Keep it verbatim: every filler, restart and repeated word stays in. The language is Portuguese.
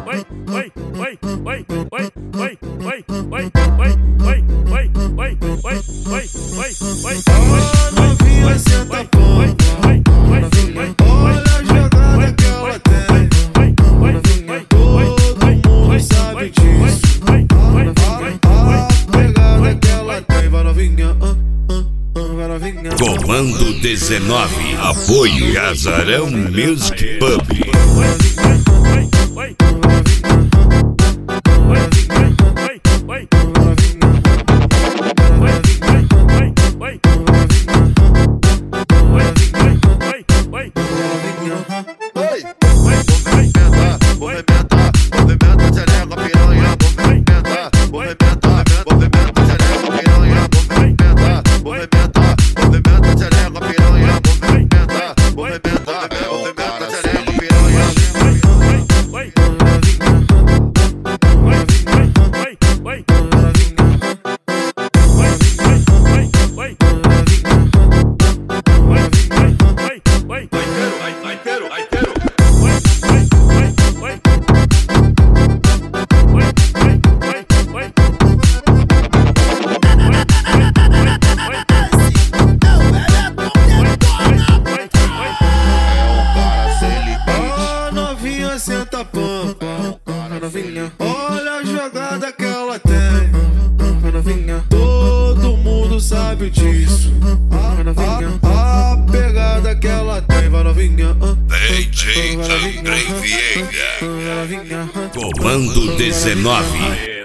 Novinha senta pompa, novinha, olha a jogada que ela tem. Novinha, todo mundo sabe disso. A pegada que ela tem, vai novinha, vai novinha. Comando dezenove, apoio Casarão Music Pub. Senta pompa, novinha, olha a jogada que ela tem. Novinha, todo mundo sabe disso. Novinha, a pegada que ela tem, vai novinha. D J André Vieira, Comando dezenove.